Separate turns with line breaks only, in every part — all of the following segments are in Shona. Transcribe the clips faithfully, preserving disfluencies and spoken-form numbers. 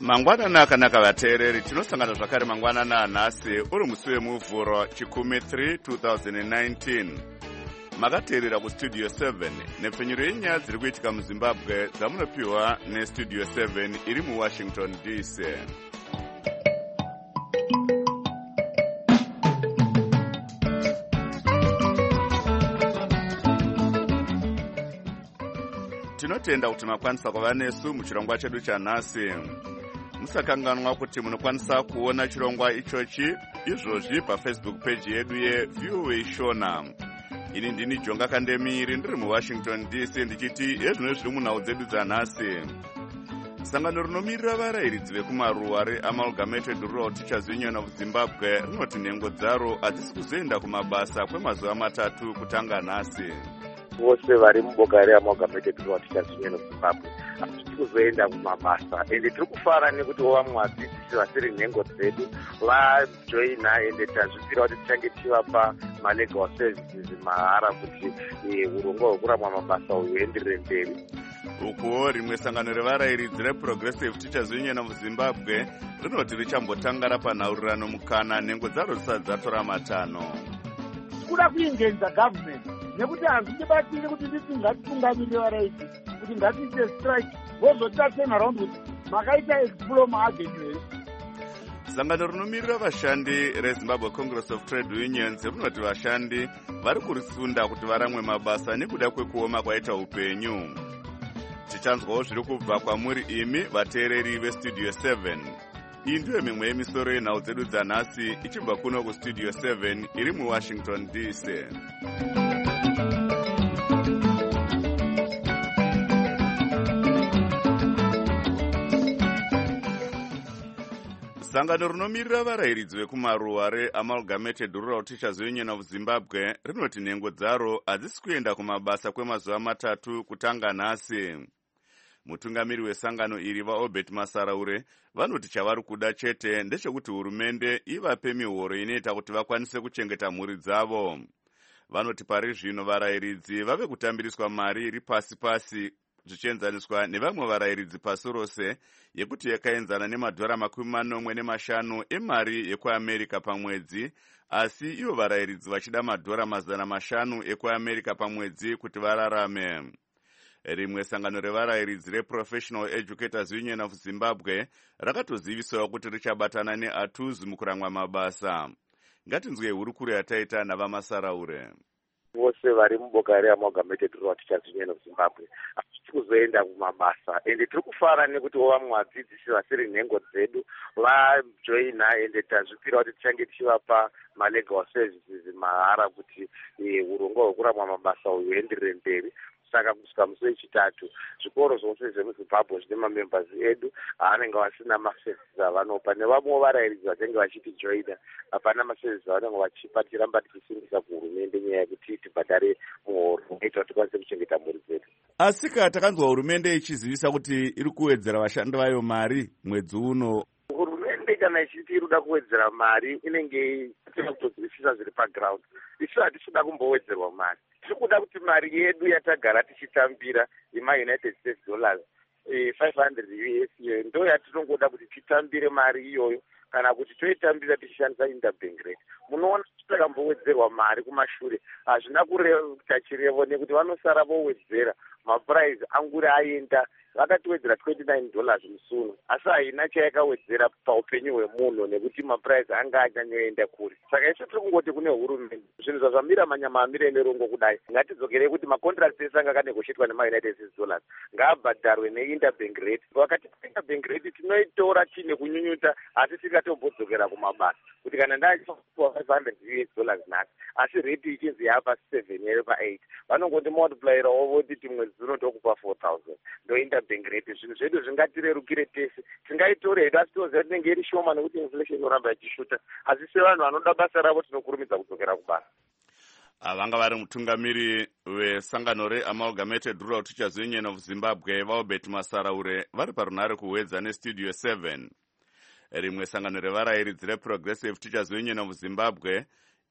Mangwanana akanaka vateereri, tinosangana zvakare mangwanana anhasi uri musi wemuvhuro chikumi three twenty nineteen. Makateerera kustudio seven nepfenyuro yenyaya dziri kuitika muZimbabwe dzamunopiwa nestudio seven iri muWashington D C. Tinotenda kuti makwanisa kuva nesu muchirongwa chedu chanhasi. Musakanganwa kuti munokwanisa kuona chirongwa ichochi izvozvi pafacebook page yedu yeV O A Shona. Ini ndini Jonga Kandemiri ndiri muWashington D C ndichiti ezvino zviri munhau dzedu dzanhasi. Sangano rinomirira varayiridzi vekumaruwa reAmalgamated Rural Teachers Union of Zimbabwe rinoti nhengo dzaro hadzisi kuzoenda kumabasa kwemazuva matatu kutanga nhasi.
Vose vari muboka reAmalgamated Rural Teachers Union of Zimbabwe hatisi kuzoenda kumabasa, ende tiri kufara nekuti vamwe vadzidzisi vasiri nhengo dzedu vajoina, ende tazvipira kuti tichange tichivapa malegal services mahara kuti urongwa hwekuramwa mabasa huenderere mberi.
Ukuwo rimwe sangano revarayiridzi reProgressive Teachers Union of Zimbabwe rinoti richambotanga rapanhaurirano mukana nhengo dzaro dzisati dzatora matanho.
Kuda kuingenza government nekuti hazvichibatiri kuti titi ngatitungamirire varayiridzi kuti ngatiite strike vozotita turn around kuti makaita explore maavenue.
Sangano rinomirira vashandi reZimbabwe Congress of Trade Unions rinoti vashandi vari kurisunda kuti varamwe mabasa nekuda kwekuoma kwaita upenyu. Tichanzwawo zviri kubva kwamuri imi vateereri vestudio seven. Iyi ndiyo mimwe yemisoro yenhau dzedu dzanhasi ichibva kuno kustudio seven iri muWashington D C. Sangano rinomirira varayiridzi vekumaruwa reAmalgamated Rural Teachers Union of Zimbabwe rinoti nhengo dzaro hadzisi kuenda kumabasa kwemazuva matatu kutanga nhasi. Mutungamiri wesangano iri vaObert Masaraure vanoti chavari kuda chete ndechekuti hurumende ivape mihoro inoita kuti vakwanise kuchengeta mhuri dzavo. Vanoti pari zvino varayiridzi vave kutambiriswa mari iri pasi pasi zvichienzaniswa nevamwe varayiridzi pasi rose yekuti yakaenzana nemadhora makumi manomwe nemashanu emari yekuAmerica pamwedzi, asi ivo varayiridzi vachida madhora mazana mashanu ekuAmerica pamwedzi kuti vararame. Rimwe sangano revarayiridzi reProfessional Educators Union of Zimbabwe rakatozivisawo kuti richabatana neATUZU mukuramwa mabasa. Ngatinzwe hurukuro yataita navamasaraure.
Vose vari muboka reAmalgamated Rural Teachers Union of Zimbabwe hatisi kuzoenda kumabasa, ende tiri kufara nekuti vamwe vadzidzisi vasiri nhengo dzedu vajoina, ende tazvipira kuti tichange tichivapa malegal services mahara kuti urongwa hwekuramwa mabasa huenderere mberi. Saka kusvika musi wechitatu zvikoro zvose zvemuZimbabwe zvine mamembers edu aanenge vasina maservices avanopa, nevamwewo varayiridzi vachange vachitijoina hapana maservices avanenge vachipa. Tiramba tichisimbisa kuhurumende nyaya yekuti tibhadhare muhoro unoita kuti tikwanise kuchengeta mhuri dzedu.
Asika takanzwa hurumende ichizivisa kuti iri kuwedzera vashandi vayo mari mwedzi uno.
Hurumende kana ichiti irikuda kuwedzera mari inenge ichida kutozivisisa zviri paground. Isu hatisi kumbowedzerwa mari, tiri kuda kuti mari yedu yatagara tichitambira yemaUnited States dollars five hundred U S iyo ndo yatinongoda kuti titambire mari iyoyo, kana kuti toitambira tichishandisa interbank rate. Munoona takambowedzerwa mari kumashure hazvina kuita chirevo nekuti vanosara vowedzera mapuraizi anguri aenda. Vakatiwedzera twenty-nine dollars musuno, asi haina chayakawedzera paupenyu hwemunhu nekuti mapuraizi anga achanyoenda kure. Saka isu tiri kungoti kune hurumende zvinhu zvazvamira manyama amire nerongo kudai, ngatidzokerei kuti macontracts ese anga akanegoshietwa nemaUnited States dollars ngaabhadharwe neinterbank rate. Vakati interbank rate tinoitora tiine kunyunyuta asi tikatombodzokeera kumabasa kuti kana ndachipa five hundred U S dollars nhasi asi rate ichinzi yapa seven yere pa-eight vanongoti multiplyirawo voti mwedzi uno tokupa four thousand ndo interbank rate. Zvinhu zvedu zvingatirerukire tese, tingaitore hedu asi toziva tinenge iri shoma nekuti inflation inoramba ichishuta, asi sevanhu vanoda basa ravo tinokurumidza kudzokera kubasa.
Vanga vari mutungamiri wesangano reAmalgamated Rural Teachers Union of Zimbabwe vaObert Masaraure vari parunhare kuwedza nestudio seven. Rimwe sangano revarayiridzi reProgressive Teachers Union of Zimbabwe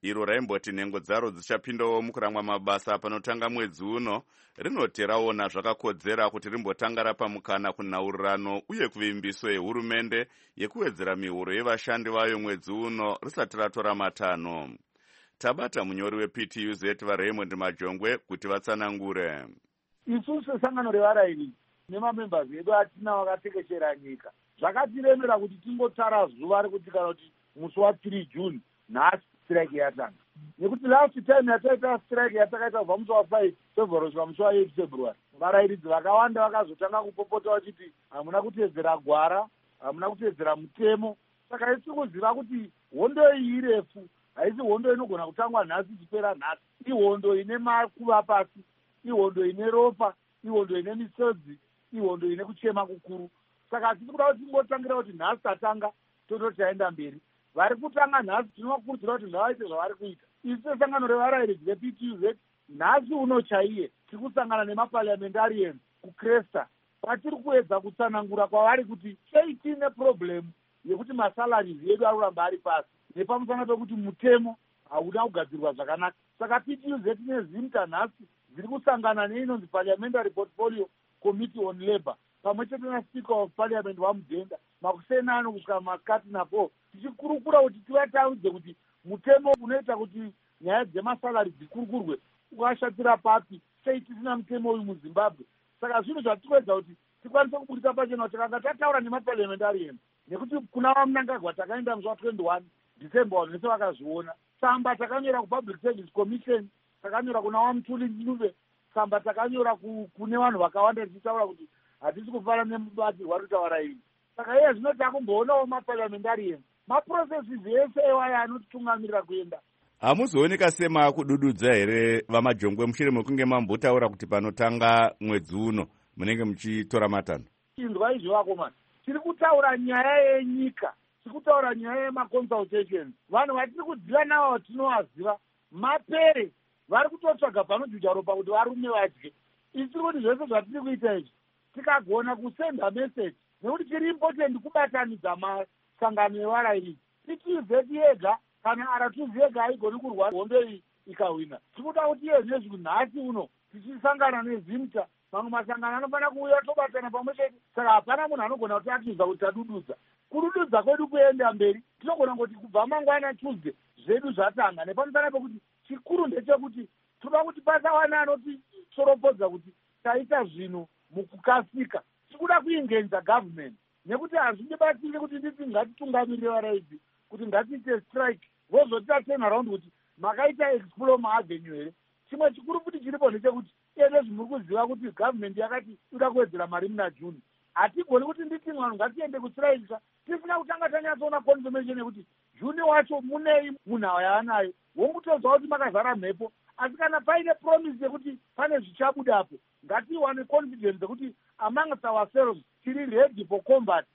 iro raimboti nhengo dzaro dzichapindawo mukuramwa mabasa panotanga mwedzi uno, rinoti raona zvakakodzera kuti rimbotanga rapa mukana kunhaurirano uye kuvimbiso yehurumende yekuwedzera mihuro yevashandi vayo mwedzi uno risati ratora matanho. Tabata munyori weP T U Z vaRaymond Majongwe kuti vatsanangure.
Isusu sesangano revarayiri nemamembers edu atina vakatekeshera nyika zvakatiremera kuti tingotara zuva rekuti kana kuti musi wa3 June nhasi strike yatanga, nekuti last time yataita strike yatakaita kubva musi wa5 February kusvika musi wa8 February varayiridzi vakawanda vakazotanga kupopota vachiti hamuna kuteedzera gwara, hamuna kuteedzera mutemo. Saka isi kuziva kuti hondo iyi irefu, haisi hondo inogona kutangwa nhasi ichipera nhasi. Ihondo ine makuva pasi, ihondo ine ropa, ihondo ine misodzi, ihondo ine kuchema kukuru. Saka hatisi kuda kuti tingotangira kuti nhasi tatanga tototi taenda mberi. Vari kutanga nhasi tinovakurudzira kuti ngavaite zvavari kuita. Isu sesangano revarayiridzi veP T U Z nhasi uno chaiye tiri kusangana nemaparliamentarians kukresta kwatiri kuedza kutsanangura kwavari kuti sei tiine problem yekuti masalaries edu ari kuramba ari pasi nepamusana pekuti mutemo hauna kugadzirwa zvakanaka. Saka P T U Z nezimta nhasi dziri kusangana neinonzi Parliamentary Portfolio Committee on Labour pamwe chete naSpeaker of Parliament waMudenga makusenano kusvika masikati napo tichikurukura kuti tivataudze kuti mutemo unoita kuti nyaya dzemasalaries dzikurukurwe ukashatira papi, sei tisina mutemo uyu muZimbabwe. Saka zvinhu zvatikuedza kuti tikwanise kuburisa pachena kuti takanga tataura nemaparliamentarians nekuti kuna vaMnangagwa takaenda musi wa21 December nese vakazviona. Tsamba takanyora kuPublic Service Commission, takanyora kuna vaMutuli Ncube, tsamba takanyora kune vanhu vakawanda tichitaura kuti hatisi kufana nemubatsirwa rutaura iri. Saka iye zvino takumboonawo maparliamentarians maprocesses ese ewaya anotitungamirira kuenda.
Hamuzooneka sema kudududza here vaMajongwe mushure mekunge mambotaura kuti panotanga mwedzi uno munenge muchitora matanho?
Chindwa izvo vakomana, tiri kutaura nyaya yenyika, tiri kutaura nyaya yemaconsultations. Vanhu vatiri kudziva navo tinovaziva mapere vari kutotsvaga panojuja ropa kuti varume vadye. Isi kuti zvese zvatiri kuita izvi tikagona kusenda message nekuti chiri important kubatanidza masangano evarayiridzi. P T U Z yega kana R two yega haigoni kurwa hondo iyi ikahwina. Tikuda kuti iye nezvi nhasi uno tichisangana nezimta mamwe masangano anofanira kuuya tobatana pamwe chete. Saka hapana munhu anogona kuti atiudza kuti tadududza. Kudududza kwedu kuenda mberi tinogona kuti kubva mangwana Tuesday zvedu zvatanga, nepamusana pekuti chikuru ndechekuti toda kuti pasawana anotisoropodza kuti taita zvinhu mukukasika. Tikuda kuingenza government nekuti hazvindibatsiri kuti nditi ngatitungamirire varayiridzi kuti ngatiite strike vozotita turn around kuti makaita exploma avenue here. Chimwe chikuru kuti chiripo ndechekuti iye nezvimuri kuziva kuti government yakati ida kuwedzera mari muna June. Hatigoni kuti nditi vanhu ngatiende kustrike tisina kutanga tanyatsoona confirmation yekuti June wacho munei munhau yaanayo. Wongutodzwa kuti makazara mhepo, asi kana paine promise yekuti pane zvichabudapo ngatiwane confidence yekuti amongst ourselves tiri ready for combat.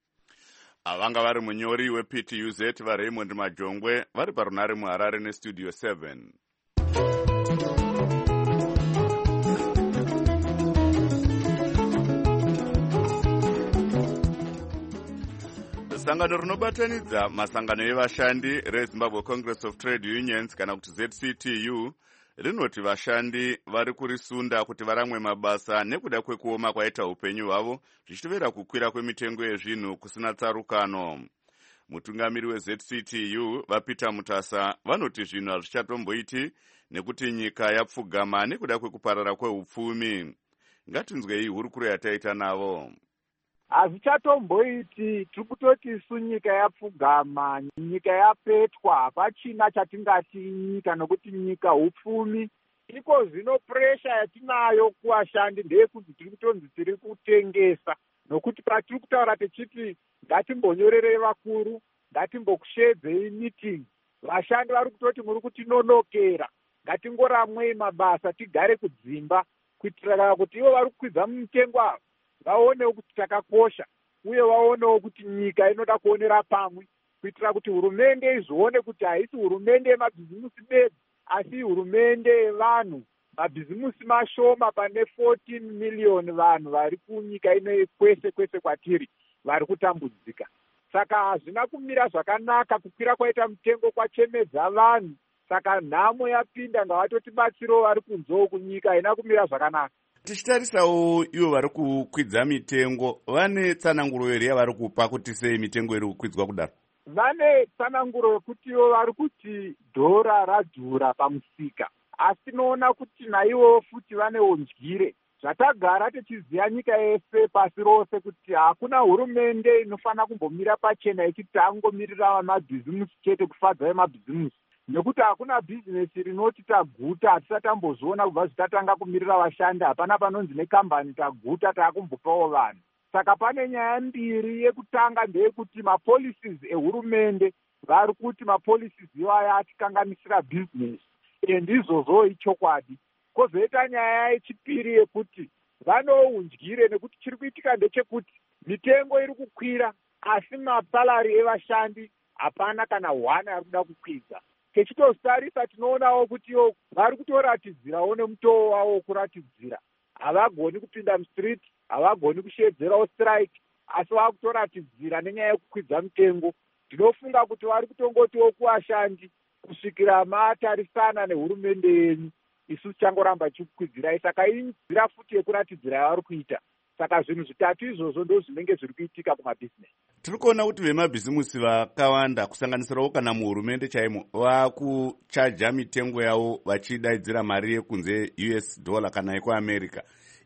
Avanga vari munyori weP T U Z vaRaymond Majongwe vari parunare muHarare nestudio seven. Sangano rinobatanidza masangano evashandi reZimbabwe Congress of Trade Unions kana kuti Z C T U rinoti vashandi vari kurisunda kuti varamwe mabasa nekuda kwekuoma kwaita upenyu hwavo zvichitevera kukwira kwemitengo yezvinhu kusina tsarukano. Mutungamiri weZ C T U vaPeter Mutasa vanoti zvinhu hazvichatomboiti nekuti nyika yapfugama nekuda kwekuparara kweupfumi. Ngatinzwei hurukuro yataita navo.
Hazvichatomboiti, tiri kutoti isu nyika yapfugama, nyika yapetwa, hapachina chatingati nyika nokuti nyika upfumi. Iko zvino puresha yatinayo kuvashandi ndeyekuti tiri kutonzi tiri kutengesa, nokuti patiri kutaura tichiti ngatimbonyorere vakuru, ngatimbokushedzei meeting. Vashandi vari kutoti muri kutinonokera, ngatingoramwei mabasa tigare kudzimba, kuitira kuti ivo vari kukwidza mumutengo avo vaonewo kuti takakosha uye vaonewo kuti nyika inoda kuonera pamwe, kuitira kuti hurumende izvione kuti haisi hurumende yemabhizimusi bedzi asi hurumende yevanhu. Mabhizimusi mashoma pane fourteen million vanhu vari kunyika ino kwese kwese kwatiri vari kutambudzika. Saka hazvina kumira zvakanaka kukwira kwaita mutengo kwachemedza vanhu. saka nhamo yapinda ngavatotibatsirewo vari kunzewo kunyika haina kumira zvakanaka.
Tichitarisawo ivo vari kukwidza mitengo, vane tsananguro here yavari kupa kuti sei mitengo iri kukwidzwa kudaro?
Vane tsananguro yekutiwo vari kuti dhora radhura pamusika, asi tinoona kuti naivo futi vane undyire. Zvatagara tichiziva nyika yese pasi rose kuti hakuna hurumende inofanira kumbomira pachena ichiti tangomirira mabhizimusi chete kufadza vemabhizimusi, nekuti hakuna bhizinesi rinoti taguta hatisati tambozviona kubva zvitatanga kumirira vashandi. Hapana panonzi nekambani taguta taakumbopawo vanhu. Saka pane nyaya mbiri. Yekutanga ndeyekuti mapolicies ehurumende vari kuti mapolicies iwaya atikanganisira bhizinesi, endizvozvo ichokwadi. Kozoita nyaya yechipiri yekuti vanoundyire, nekuti chiri kuitika ndechekuti mitengo iri kukwira asi masalari evashandi hapana kana hwana ari kuda kukwidza. Techitostarisa tinoonawo kutiwo vari kutoratidzirawo nemutoo wavo wokuratidzira. Havagoni kupinda mustreet, havagoni kushedzerawo strike, asi vava kutoratidzira nenyaya yekukwidza mitengo. Ndinofunga kuti vari kutongotiwo kuvashandi kusvikira matarisana nehurumende yenyu isu tichangoramba tichikukwidzirai. Saka inzira futi yekuratidzira yavari kuita. Saka zvinhu zvitatu izvozvo ndo zvinenge zviri kuitika kumabhizinesi.
Tiri kuona kuti vemabhizimusi vakawanda kusanganisirawo kana muhurumende chaimo vakuchaja mitengo yavo vachidaidzira mari yekunze U S dollar kana yekuamerica,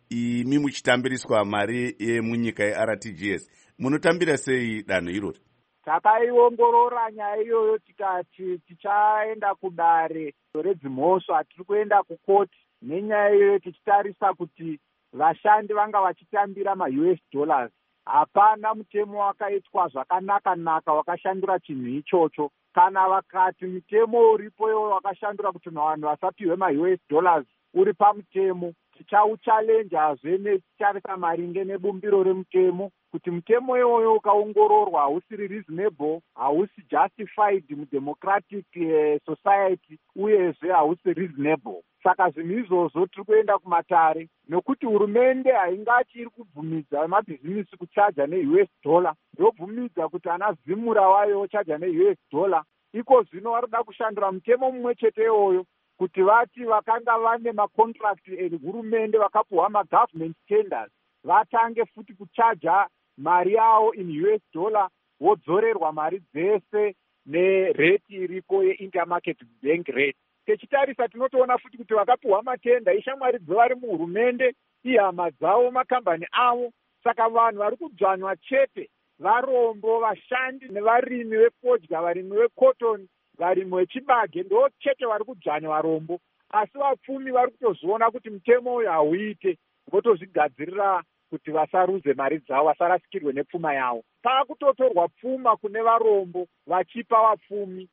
imi muchitambiriswa mari yemunyika yeR T G S. Munotambira sei danho irori?
Takaiongorora nyaya iyoyo tikati tichaenda kudare redzimhosva, tiri kuenda kukoti nenyaya iyoyo tichitarisa kuti vashandi vanga vachitambira ma-U S dollars. Hapana mutemo wakaitwa zvakanaka-naka wakashandura chinhu ichocho. Kana vakati mutemo uripo iwo wakashandura kuti vanhu vasapiwe ma-U S dollars uri pamutemo, tichauchalenjazve netichitarisa maringe nebumbiro remutemo kuti mutemo iwoyo ukaongororwa hausiri reasonable, hausi justified mudemocratic uh, society, uyezve hausi reasonable. Saka zvinhu izvozvo tiri kuenda kumatare, nokuti hurumende haingati iri kubvumidza mabhizinesi kuchaja ne-U S dollar, ndobvumidza kuti ana zimura wayo ochaja ne-U S dollar. Iko zvino vari kuda kushandura mutemo mumwe chete iwoyo kuti vati vakanga vane macontract ehurumende vakapuhwa magovernment tenders vatange futi kuchaja mari yavo in U S dollar, vodzorerwa mari dzese nereti iripo ye-intermarket bank rate. Techitarisa tinotoona futi kuti vakapuhwa matenda ishamwari dzevari muhurumende, ihama dzavo, makambani avo. Saka vanhu vari kudzvanywa chete varombo, vashandi nevarimi vefodya, varimi vekotoni, varimi vechibage, ndo chete vari kudzvanywa varombo. Asi vapfumi vari kutozviona kuti mutemo uyu hauite, votozvigadzirira kuti vasaruze mari dzavo, vasarasikirwe nepfuma yavo. Paakutotorwa pfuma kune varombo vachipa vapfumi.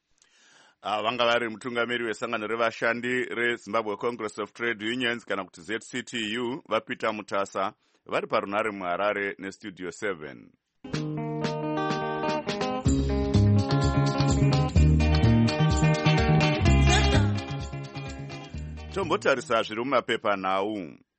Uh, vanga vari mutungamiri wesangano revashandi reZimbabwe Congress of Trade Unions kana kuti Z C T U vaPeter Mutasa vari parunare muHarare neStudio seven. Tombotarisa zviri mumapepa nhau.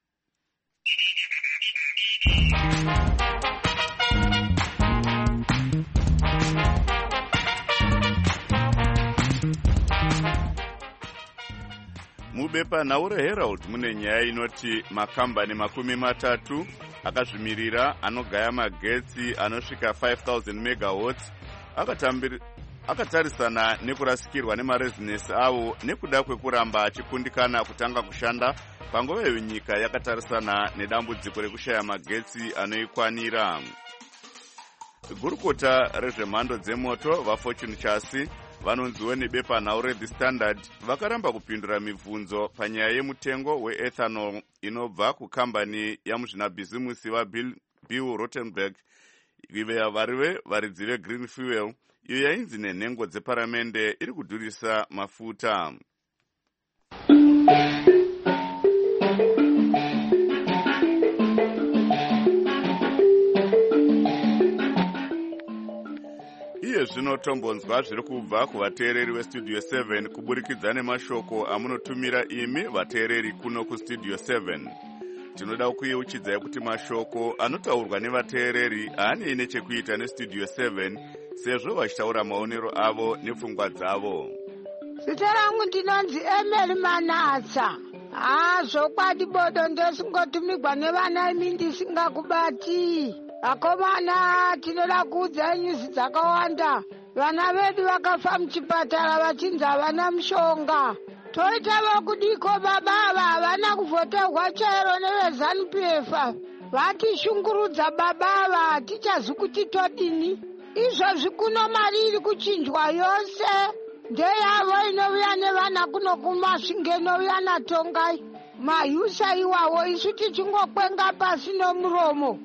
Mubepa nhau reHerald mune nyaya inoti makambani makumi matatu akazvimirira anogaya magetsi anosvika five thousand megawatts akatarisana nekurasikirwa nemarezinesi avo nekuda kwekuramba achikundikana kutanga kushanda panguva iyo nyika yakatarisana nedambudziko rekushaya magetsi anoikwanira. Gurukota rezvemhando dzemoto vaFortune Chassis vanonziwo nebepa nhau reThe Standard vakaramba kupindura mibvunzo panyaya yemutengo weethanol inobva kukambani yamuzvinabhizimusi vaBill Rothenberg varive varidzi veGreen Fuel, iyo yainzi nenhengo dzeparamende iri kudhurisa mafuta. Iye zvino tombonzwa zviri kubva kuvateereri veStudio seven kuburikidza nemashoko amunotumira imi vateereri kuno kuStudio seven. Tinoda kuyeuchidzai kuti mashoko anotaurwa nevateereri haanei nechekuita neStudio seven, sezvo vachitaura maonero avo nepfungwa dzavo.
Zita rangu ndinonzi Emily Manatsa. Ah, zvokwadi bodo ndosingotumigwa nevana imi ndisingakubati. Vakomana tinoda kuudza nyuzi dzakawanda. Vana vedu vakafa muchipatara vachinzi havana mushonga. Toita vakudiko babava havana kuvhoterwa chairo nevezanu P F. Vatishungurudza babava hatichazi kuti todini. Izvozvi kuno mari iri kuchinjwa yose ndeyavo inouya nevana kuno kumasvinge inouya natongai. Mayusa iwawo isu tichingokwenga pasi nomuromo.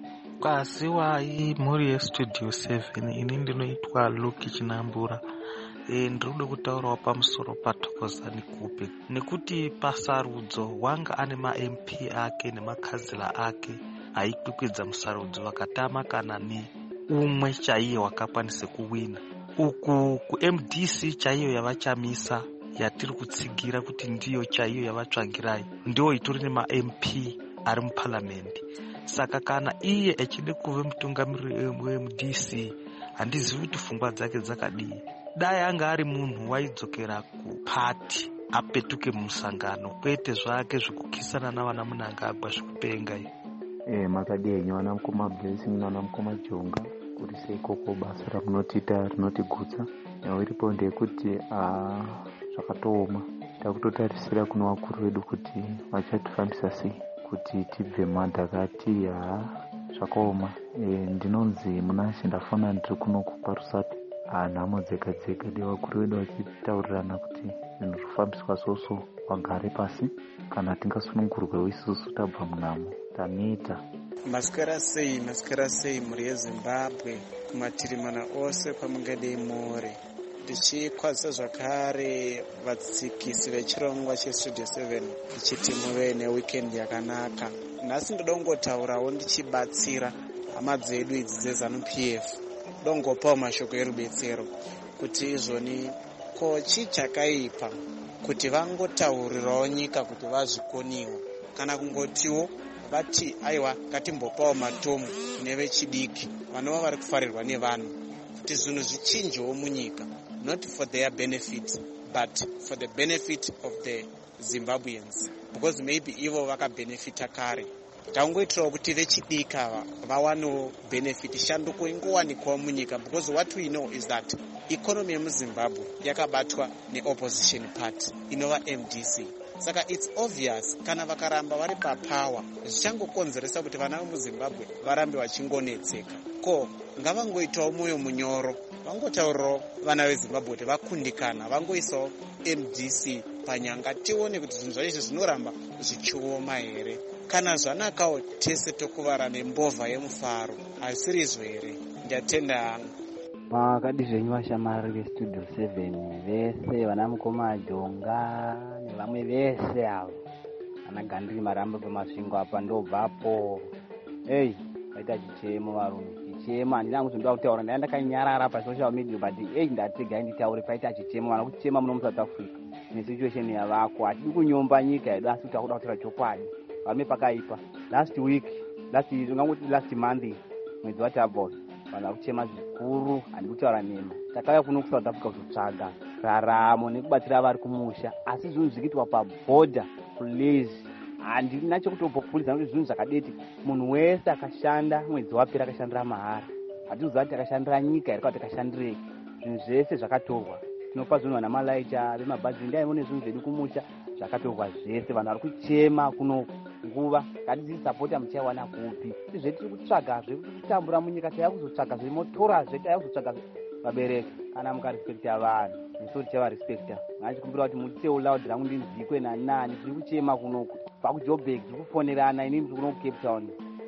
Kwasiwai mhuri yestudio seven ini ndinoitwa Luki Chinambura. E, ndinoda kutaurawo pamusoro paThokozani Kupe nekuti pasarudzo wanga ane ma-M P ake nemakhanzela ake aikwikwidza musarudzo vakatama kana ni umwe chaiye wakakwanise kuwina. Uku ku-M D C chaiyo yavachamisa yatiri kutsigira kuti ndiyo chaiyo yavatsvagirai ndiwo itori nema-M P ari muparliamendi. Saka kana iye echide kuve mutungamiriri we-M D C handizivi kuti pfungwa dzake dzakadii. Dai anga ari munhu waidzokera kupati apetuke mumusangano kwete zvake zvekukisana navana munangagwa zvekupenga.
Eh, makadii vana mukoma Blessing nana mukoma Jonga kuri seikoko basa ramunotiita rinotigutsa. Yawo iripo ndeyekuti ah zvakatooma takutotarisira kuno vakuru vedu kuti vachatifambisa sei kuti tibve madhakati. Ha zvakaoma. E, ndinonzi munashe ndafana ndiri kuno kuparusati nhamo dzega dzega devakuru vedu vachitaurirana kuti zvinhu zvofambiswa soso wagare pasi kana tingasunungurwewo isusu tabva munhamo taneta.
Masikara sei masikara sei mhuri yeZimbabwe kumatiri mana ose kwamungadei muri. Ndichikwazisa zvakare vatsikisi vechirongwa chestudio seven ndichiti muve neweekend yakanaka. Nhasi ndoda kungotaurawo ndichibatsira hama dzedu idzi dzezanu P F. Dongopawo mashoko erubetsero kuti izvoni ko chii chakaipa kuti vangotaurirawo nyika kuti vazvikoniwa kana kungotiwo vati aiwa ngatimbopawo matomu nevechidiki vanova vari kufarirwa nevanhu kuti zvinhu zvichinjewo munyika, not for their benefit but for the benefit of the Zimbabweans, because maybe ivo vakabenefita kare. Tangoitirawo kuti vechidiki ava vawanewo benefit, shanduko ingowanikwawo munyika, because what we know is that economy yemuZimbabwe yakabatwa neopposition party inova M D C. Saka it's obvious kana vakaramba vari papower zvichangokonzeresa kuti vana vemuZimbabwe varambe vachingonetseka. Ko ngavangoitawo mwoyo munyoro, vangotaurirawo vana veZimbabwe kuti vakundikana, vangoisawo M D C panyanga, tione kuti zvinhu zvaizvi zvinoramba zvichioma here. Kana zvanakawo tese tokuvara nembovha yemufaro, asiri izvo here. Ndiyatenda hangu.
Makadi zvenyu vashamari vestudio seven vese vana mukoma Jonga nevamwe vese avo ana Gandiri Maramba pamasvingo apa ndobvapo. Ei, vaita chichemo varume, chichemo. Handina kuzondoda kutaura, ndanga ndakanyarara pasocial media but ei ndatega nditaure paita chichemo. Vana kuchema muno muSouth Africa nesituation yavako, hatidi kunyomba nyika yedu asi takuda kutaura chokwadi. Varume pakaipa. Last week, last ungangoti last Monday, mwedzi waTabhos, vanhu kuchema zvikuru, handidi kutaura nema. Takauya kuno kuSouth Africa kuzotsvaga raramo nekubatsira vari kumusha, asi zvinhu zvichiitwa pabhodha please. Handina chekutopopulisa kuti zvinhu zvakadeti munhu wese akashanda mwedzi wapera akashandira mahara. Hatikuziva kuti akashandira nyika here kana kuti akashandirei. Zvinhu zvese zvakatorwa. Tinopa zvinhu vana malaita vemabhazi ndaione zvinhu zvedu kumusha zvakatorwa zvese. Vanhu vari kuchema kuno nguva ngatidisapota muchaiwana kupi. Izve tiri kutsvaga zve kutambura munyika, taiva kuzotsvaga zvimotora zve, taiva kuzotsvaga vabereki. Kana mukarespekta vanhu nesu tichavarespekta. Ngachikumbira kuti mutitewo loud rangu ndinzikwe nani nani. Tiri kuchema kunoku pakuJoburg, tiri kufonerana inini tiri kuno kuCape Town.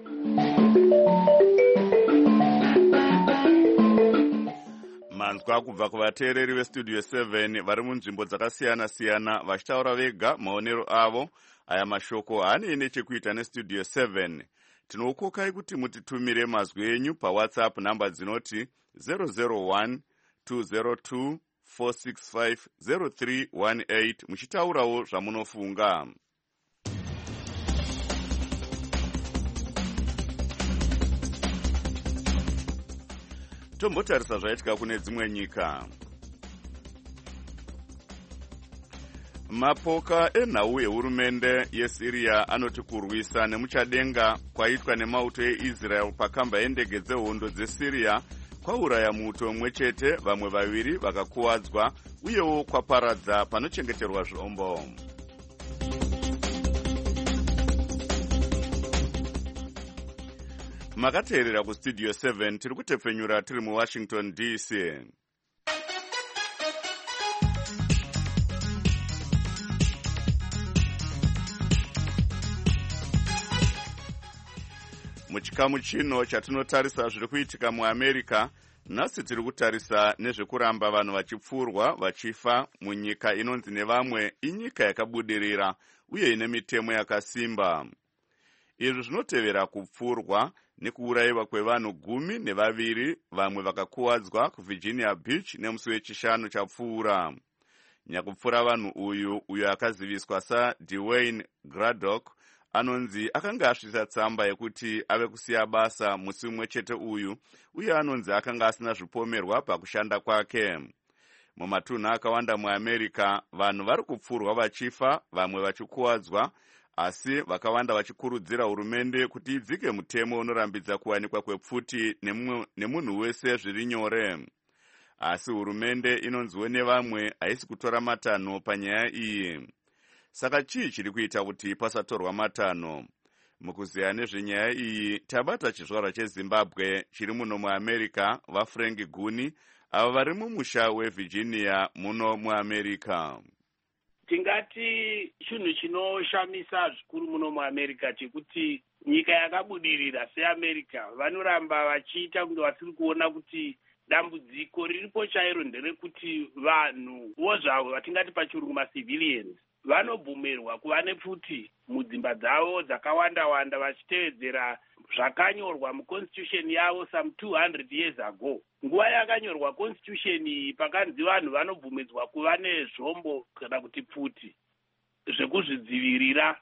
Manzwa kubva kuvateereri vestudio seven vari munzvimbo dzakasiyana siyana vachitaura vega maonero avo. Aya mashoko haanei nechekuita nestudio seven. Tinokukai kuti mutitumire mazwi enyu paWhatsApp namba dzinoti zero zero one two zero two four six five zero three one eight muchitaurawo zvamunofunga. Tombotarisa zvaitika kune dzimwe nyika. Mapoka enhau ehurumende yeSiriya anoti kurwisa nemuchadenga kwaitwa nemauto eIsrael pakamba yendege dzehondo dzeSiriya kwauraya muto umwe chete, vamwe vaviri vakakuwadzwa, uyewo kwaparadza panochengeterwa zvombo. Makateerera kustudio seven, tiri kutepfenyura tiri muWashington D C. Muchikamu chino chatinotarisa zviri kuitika muAmerica, nhasi tiri kutarisa nezvekuramba vanhu vachipfurwa vachifa munyika inonzi nevamwe inyika yakabudirira uye ine mitemo yakasimba. Izvi zvinotevera kupfurwa nekuurayiwa kwevanhu gumi nevaviri, vamwe vakakuwadzwa kuVirginia Beach nemusi wechishanu chapfuura. Nyakupfura vanhu uyu uyo akaziviswa saDwayne Graddock anonzi akanga asvitsa tsamba yekuti ave kusiya basa musi umwe chete uyu, uye anonzi akanga asina zvipomerwa pakushanda kwake. Mumatunhu akawanda muAmerica, vanhu vari kupfurwa vachifa, vamwe vachikuwadzwa, asi vakawanda vachikurudzira hurumende kuti idzike mutemo unorambidza kuwanikwa kwepfuti nemunhu wese zviri nyore. Asi hurumende inonziwo nevamwe haisi kutora matanho panyaya iyi. Saka chii chiri kuita kuti pasatorwa matanho? Mukuziya nezvenyaya iyi, tabata chizvarwa cheZimbabwe chiri muno muAmerica, vaFrank Guni, ava vari mumusha weVirginia muno muAmerica.
Tingati chinhu chinoshamisa zvikuru muno muAmerica chekuti nyika yakabudirira seAmerica vanoramba vachiita kunge vasiri kuona kuti dambudziko riripo chairo nderekuti vanhu vozvavo vatingati pachirungu macivilians vanobvumirwa kuva nepfuti mudzimba dzavo dzakawanda-wanda vachitevedzera zvakanyorwa muconstitution yavo some two hundred years ago. Nguva yakanyorwa constitution iyi pakanzi vanhu vanobvumidzwa kuva nezvombo kana kuti pfuti zvekuzvidzivirira.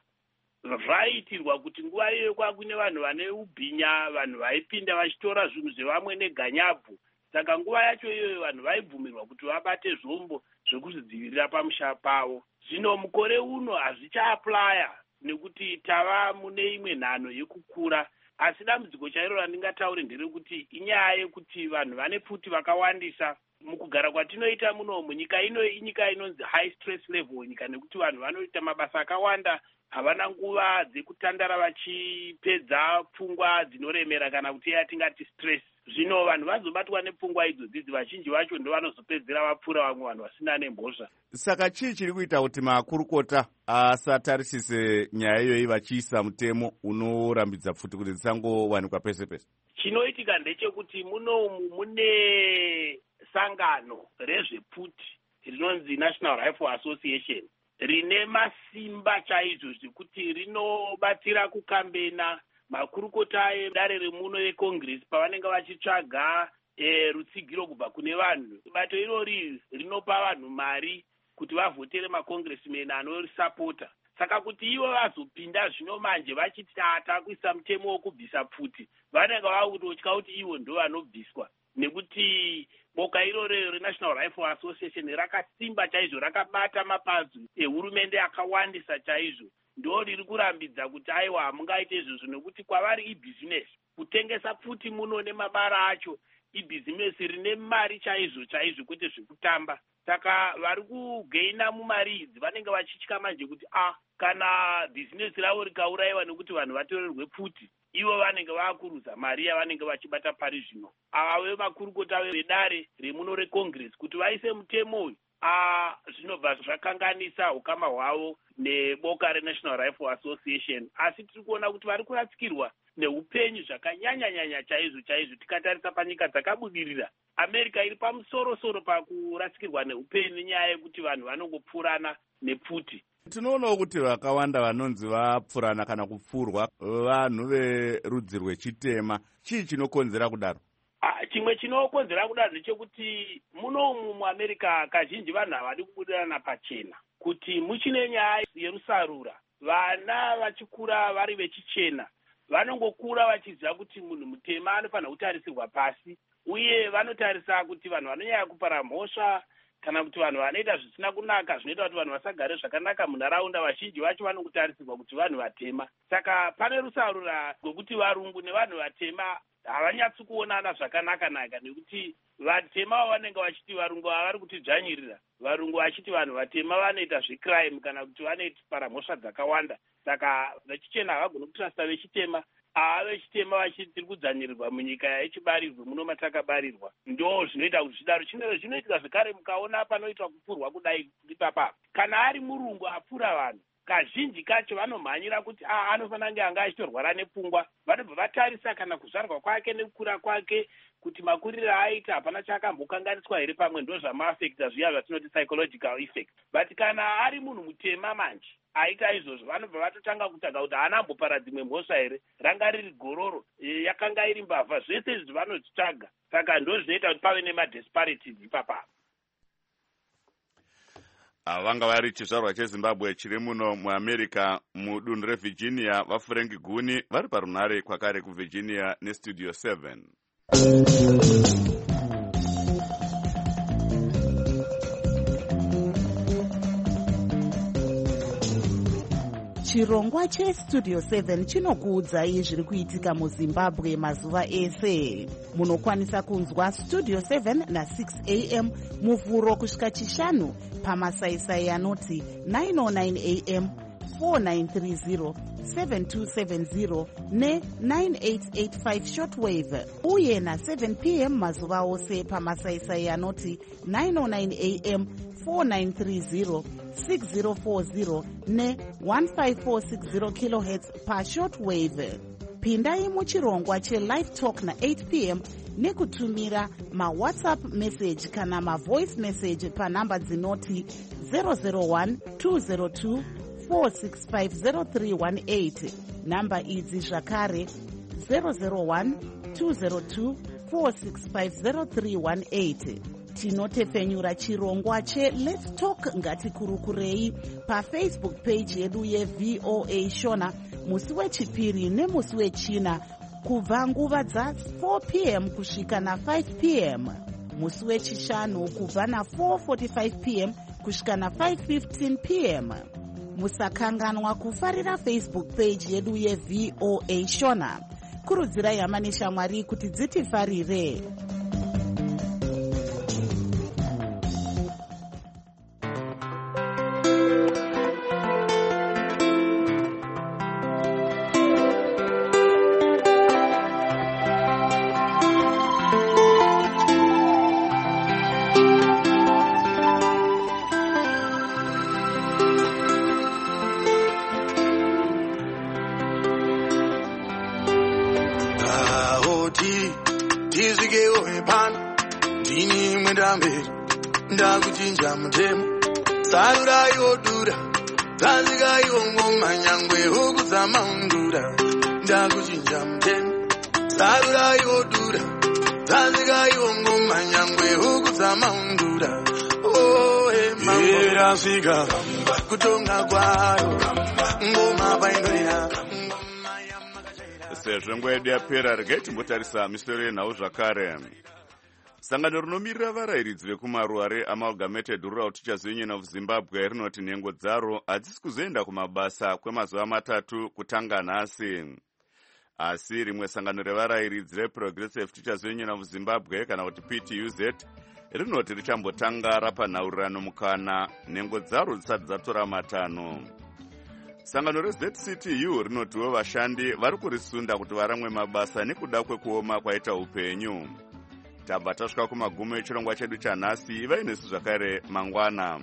Zvaitirwa kuti nguva iyoyo kwakune vanhu vane ubhinya, vanhu vaipinda vachitora zvinhu zvevamwe neganyabvu. Saka nguva yacho iyoyo vanhu vaibvumirwa kuti vabate zvombo zvekuzvidzivirira pamusha pavo. Zvino mukore uno hazvichaaplaya nekuti tava mune imwe nhano yekukura. Asi dambudziko chairo randingataure nderekuti inyaya yekuti vanhu vane pfuti vakawandisa mukugara kwatinoita muno munyika ino. Inyika inonzi high stress level nyika, nekuti vanhu vanoita mabasa akawanda, havana nguva dzekutandara vachipedza pfungwa dzinoremera kana kuti yatingati stress. Zvino vanhu vazobatwa nepfungwa idzodzi vazhinji vacho ndo vanozopedzera vapfura vamwe vanhu vasina nemhosva.
Saka chii chiri kuita kuti makurukota asatarisise nyaya iyoyi vachiisa mutemo unorambidza pfuti kuti dzisangowanikwa pese pese?
Chinoitika ndechekuti munomu mune sangano rezvepfuti rinonzi National Rifle Association rine masimba chaizvo zvekuti rinobatsira kukambena makurukota edare remuno eCongress pavanenge vachitsvaga e, rutsigiro kubva kune vanhu. Bato irori rinopa vanhu mari kuti vavhotere macongressmen anorisapota. Saka kuti ivo vazopinda zvino manje vachiti takuisa mutemo wokubvisa pfuti, vanenge vakutotya kuti ivo ndo vanobviswa, nekuti boka irore reNational Rifle Association rakasimba chaizvo, rakabata mapazi ehurumende akawandisa chaizvo. Ndo riri kurambidza kuti aiwa hamungaite izvozvo, nekuti kwavari ibhizinesi. Kutengesa pfuti muno nemabara acho ibhizinesi rine mari chaizvo chaizvo, kwete zvekutamba. Saka vari kugeina mumari idzi vanenge vachitya manje kuti ah, kana bhizinesi ravo rikaurayiwa nekuti vanhu vatorerwe pfuti, ivo vanenge vakuruza mari yavanenge vachibata pari zvino. Ava vemakurukota vedare remuno reCongress kuti vaise mutemo uyu, ah, zvinobva zvakanganisa ukama hwavo neboka reNational Rifle Association. Asi tiri kuona kuti vari kuratsikirwa neupenyu zvakanyanya-nyanya chaizvo chaizvo. Tikatarisa panyika dzakabudirira, America iri pamusoro-soro pakuratsikirwa neupenyu nenyaya yekuti vanhu vanongopfurana nepfuti.
Tinoonawo kuti vakawanda vanonzi vapfurana kana kupfurwa vanhu verudzi rwechitema. Chii chinokonzera kudaro?
Ah, chimwe chinokonzera kudaro ndechekuti muno muAmerica kazhinji vanhu havadi kubudirana pachena. Kuti muchine nyaya yerusarura, vana vachikura vari vechichena vanongokura vachiziva kuti munhu mutema anofanira kutarisirwa pasi, uye vanotarisa kuti vanhu vanonyanya kupara mhosva kana kuti vanhu vanoita zvisina kunaka zvinoita kuti vanhu vasagare zvakanaka munharaunda, vazhinji vacho vanokutarisirwa kuti vanhu vatema. Saka pane rusarura rwokuti varungu nevanhu vatema havanyatsi kuonana zvakanaka-naka, nekuti vatema vanenge vachiti varungu havari kutidzvanyirira, varungu vachiti vanhu vatema vanoita zvecrime kana kuti vanoita mhosva dzakawanda. Saka vechichena havagoni kutrasta vechitema, ava vechitema vachiti tiri kudzvanyirirwa munyika yechibarirwe muno matakabarirwa. Ndo zvinoita kuti zvidaro. Chinero zvinoitika zvekare mukaona panoitwa kupfurwa kudai ipapa, kana ari murungu apfura vanhu, kazhinji kacho vanomhanyira kuti a anofanira kunge anga achitorwara nepfungwa. Vanobva vatarisa kana kuzvarwa kwake nekukura kwake kuti makuriro aita hapana chakambokanganiswa here, pamwe ndo zvamaafekta zviya zvatinoti psychological effect. But kana ari munhu mutema manje aita izvozvo, vanobva vatotanga kutanga kuti haana ambopara dzimwe mhosva here, ranga riri gororo, yakanga iri mbavha, zvese izvi vanozvitsvaga. Saka ndo zvinoita kuti pave nemadesparities ipapa.
Vanga vari chizvarwa cheZimbabwe chiri muno muAmerica mudunhu reVirginia, vaFrank Guni vari parunhare kwakare kuVirginia neStudio seven.
Chirongwa cheStudio seven chinokuudzai zviri kuitika muZimbabwe mazuva ese. Munokwanisa kunzwa Studio seven na six a m muvhuro kusvika chishanu pamasaisai anoti nine oh nine a m, four nine three zero, seven two seven zero ne nine eight eight five shortwave, uye na seven p m mazuva ose pamasaisai anoti nine oh nine a m, four nine three zero, six zero four zero ne one five four six zero kilohertz pa shortwave. Pindai muchirongwa cheLive Talk na eight p m nekutumira mawhatsapp message kana mavoice message panhamba dzinoti zero zero one two zero two four six five zero three one eight. Namba idzi zvakare zero zero one two zero two four six five zero three one eight. Tinotefenyura chirongwa che Let's Talk ngatikurukurei paFacebook page yedu yeV O A Shona musi wechipiri nemusi wechina kubva nguva dza four p m kusvika na five p m, musi wechishanu kubva na four forty-five p m kusvika na five fifteen p m. Musakanganwa kufarira Facebook page yedu yeV O A Shona. Kurudzirai hama neshamwari kuti dzitifarire.
Ndakuchinja mutemo sarura yodura tanzika yongoma nyangwe hukuzama undura. Ndakuchinja mutemo sarura yodura tanzika yongoma nyangwe hukuzama undura. Oh hey mama rasika kutonga kwayo ngoma paindorira.
Sezvo nguva yedu yapera, regai timbotarisa misoro yenhau zvakare. Sangano rinomirira varayiridzi vekumaruare Amalgamated Rural Teachers Union of Zimbabwe rinoti nhengo dzaro hadzisi kuzoenda kumabasa kwemazuva matatu kutanga nhasi. Asi rimwe sangano revarayiridzi reProgressive Teachers Union of Zimbabwe kana kuti P T U Z rinoti richambotanga rapanhaurirano mukana nhengo dzaro dzisati dzatora matanho. Sangano reZ C T U rinotiwo vashandi vari kurisunda kuti varamwe mabasa nekuda kwekuoma kwaita upenyu. Tabva tasvika kumagumo echirongwa chedu chanhasi. Ivai nesu zvakare mangwana.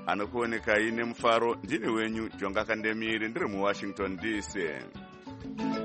Anokuonekai nemufaro ndini wenyu Jonga Kandemiri ndiri muWashington D C.